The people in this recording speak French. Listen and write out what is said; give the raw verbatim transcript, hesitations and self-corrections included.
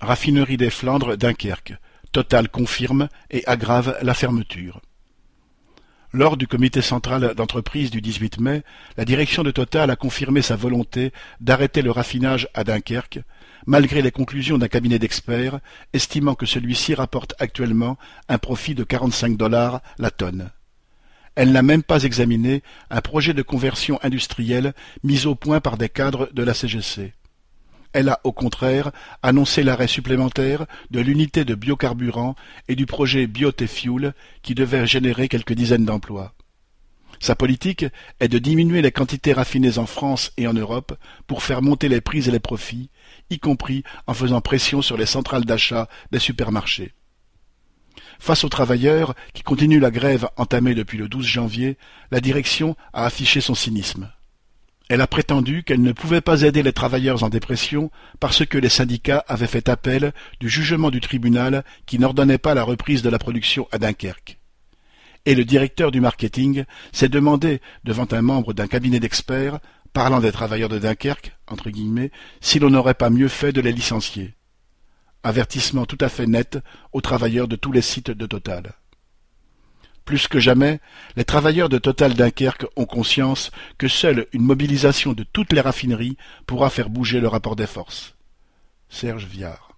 Raffinerie des Flandres, Dunkerque. Total confirme et aggrave la fermeture. Lors du comité central d'entreprise du dix-huit mai, la direction de Total a confirmé sa volonté d'arrêter le raffinage à Dunkerque, malgré les conclusions d'un cabinet d'experts estimant que celui-ci rapporte actuellement un profit de quarante-cinq dollars la tonne. Elle n'a même pas examiné un projet de conversion industrielle mis au point par des cadres de la C G C. Elle a, au contraire, annoncé l'arrêt supplémentaire de l'unité de biocarburant et du projet Biotefuel qui devait générer quelques dizaines d'emplois. Sa politique est de diminuer les quantités raffinées en France et en Europe pour faire monter les prix et les profits, y compris en faisant pression sur les centrales d'achat des supermarchés. Face aux travailleurs qui continuent la grève entamée depuis le douze janvier, la direction a affiché son cynisme. Elle a prétendu qu'elle ne pouvait pas aider les travailleurs en dépression parce que les syndicats avaient fait appel du jugement du tribunal qui n'ordonnait pas la reprise de la production à Dunkerque. Et le directeur du marketing s'est demandé devant un membre d'un cabinet d'experts, parlant des travailleurs de Dunkerque, entre guillemets, si l'on n'aurait pas mieux fait de les licencier. Avertissement tout à fait net aux travailleurs de tous les sites de Total. Plus que jamais, les travailleurs de Total Dunkerque ont conscience que seule une mobilisation de toutes les raffineries pourra faire bouger le rapport des forces. Serge Viard.